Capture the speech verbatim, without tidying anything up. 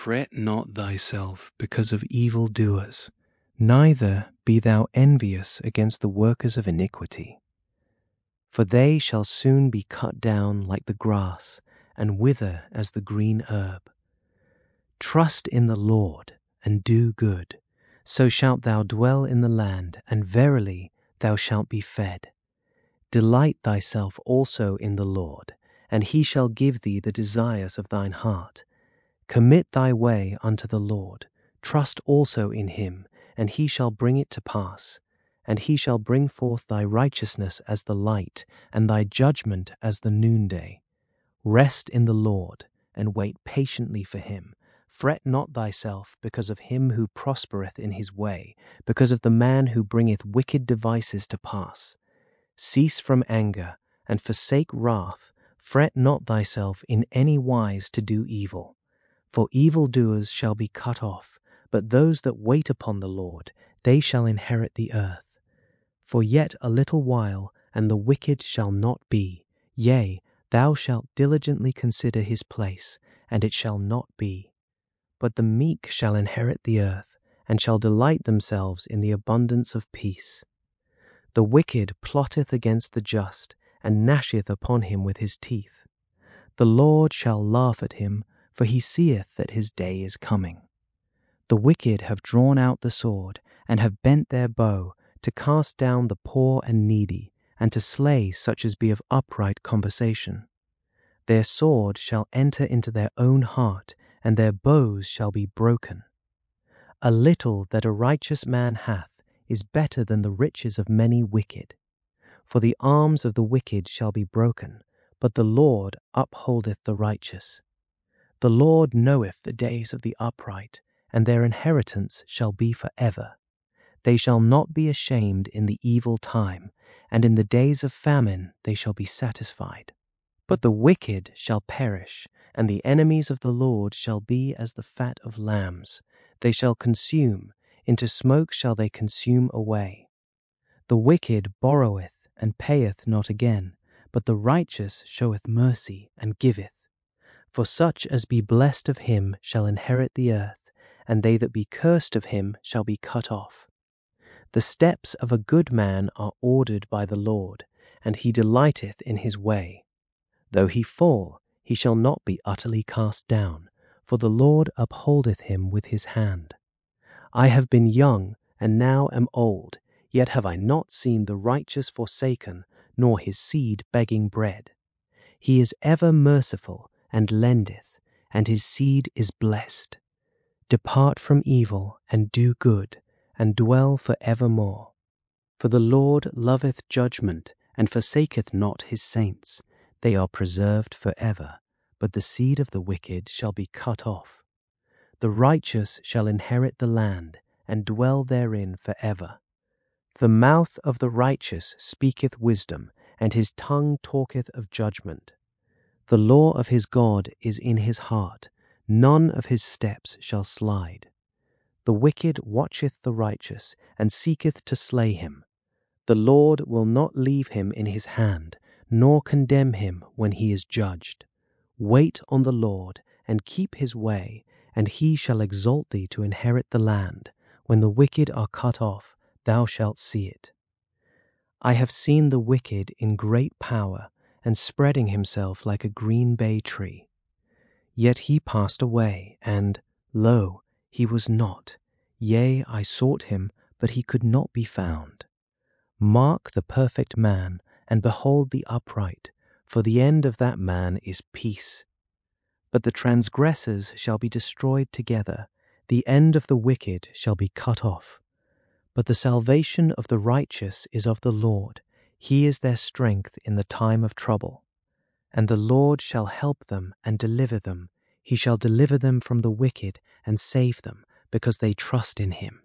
Fret not thyself because of evildoers, neither be thou envious against the workers of iniquity. For they shall soon be cut down like the grass, and wither as the green herb. Trust in the Lord, and do good, so shalt thou dwell in the land, and verily thou shalt be fed. Delight thyself also in the Lord, and he shall give thee the desires of thine heart. Commit thy way unto the Lord, trust also in him, and he shall bring it to pass. And he shall bring forth thy righteousness as the light, and thy judgment as the noonday. Rest in the Lord, and wait patiently for him. Fret not thyself because of him who prospereth in his way, because of the man who bringeth wicked devices to pass. Cease from anger, and forsake wrath. Fret not thyself in any wise to do evil. For evildoers shall be cut off, but those that wait upon the Lord, they shall inherit the earth. For yet a little while, and the wicked shall not be. Yea, thou shalt diligently consider his place, and it shall not be. But the meek shall inherit the earth, and shall delight themselves in the abundance of peace. The wicked plotteth against the just, and gnasheth upon him with his teeth. The Lord shall laugh at him, for he seeth that his day is coming. The wicked have drawn out the sword, and have bent their bow, to cast down the poor and needy, and to slay such as be of upright conversation. Their sword shall enter into their own heart, and their bows shall be broken. A little that a righteous man hath is better than the riches of many wicked. For the arms of the wicked shall be broken, but the Lord upholdeth the righteous. The Lord knoweth the days of the upright, and their inheritance shall be for ever. They shall not be ashamed in the evil time, and in the days of famine they shall be satisfied. But the wicked shall perish, and the enemies of the Lord shall be as the fat of lambs. They shall consume, into smoke shall they consume away. The wicked borroweth and payeth not again, but the righteous showeth mercy and giveth. For such as be blessed of him shall inherit the earth, and they that be cursed of him shall be cut off. The steps of a good man are ordered by the Lord, and he delighteth in his way. Though he fall, he shall not be utterly cast down, for the Lord upholdeth him with his hand. I have been young, and now am old, yet have I not seen the righteous forsaken, nor his seed begging bread. He is ever merciful, and lendeth, and his seed is blessed. Depart from evil, and do good, and dwell for evermore. For the Lord loveth judgment, and forsaketh not his saints. They are preserved for ever, but the seed of the wicked shall be cut off. The righteous shall inherit the land, and dwell therein for ever. The mouth of the righteous speaketh wisdom, and his tongue talketh of judgment. The law of his God is in his heart, none of his steps shall slide. The wicked watcheth the righteous, and seeketh to slay him. The Lord will not leave him in his hand, nor condemn him when he is judged. Wait on the Lord, and keep his way, and he shall exalt thee to inherit the land. When the wicked are cut off, thou shalt see it. I have seen the wicked in great power, and spreading himself like a green bay tree. Yet he passed away, and, lo, he was not. Yea, I sought him, but he could not be found. Mark the perfect man, and behold the upright, for the end of that man is peace. But the transgressors shall be destroyed together, the end of the wicked shall be cut off. But the salvation of the righteous is of the Lord, he is their strength in the time of trouble. And the Lord shall help them and deliver them, he shall deliver them from the wicked and save them, because they trust in him.